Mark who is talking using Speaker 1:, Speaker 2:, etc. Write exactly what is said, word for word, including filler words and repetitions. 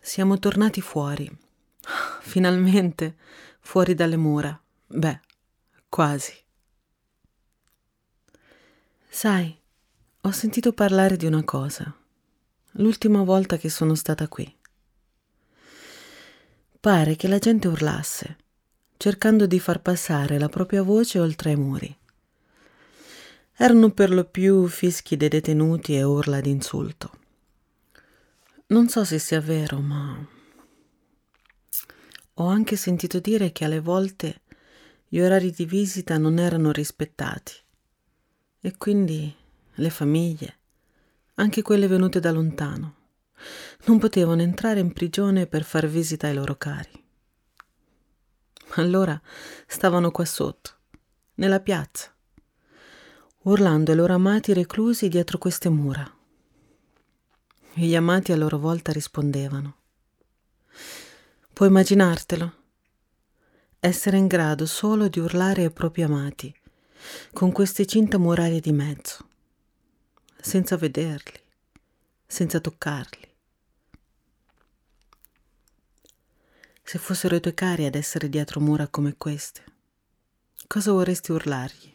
Speaker 1: Siamo tornati fuori. Finalmente fuori dalle mura. Beh, quasi. Sai, ho sentito parlare di una cosa. L'ultima volta che sono stata qui. Pare che la gente urlasse, cercando di far passare la propria voce oltre ai muri. Erano per lo più fischi dei detenuti e urla d'insulto. Non so se sia vero, ma ho anche sentito dire che alle volte gli orari di visita non erano rispettati e quindi le famiglie, anche quelle venute da lontano, non potevano entrare in prigione per far visita ai loro cari. Allora stavano qua sotto, nella piazza, urlando ai loro amati reclusi dietro queste mura. E gli amati a loro volta rispondevano. Puoi immaginartelo? Essere in grado solo di urlare ai propri amati, con queste cinta murarie di mezzo, senza vederli, senza toccarli. Se fossero i tuoi cari ad essere dietro mura come queste, cosa vorresti urlargli?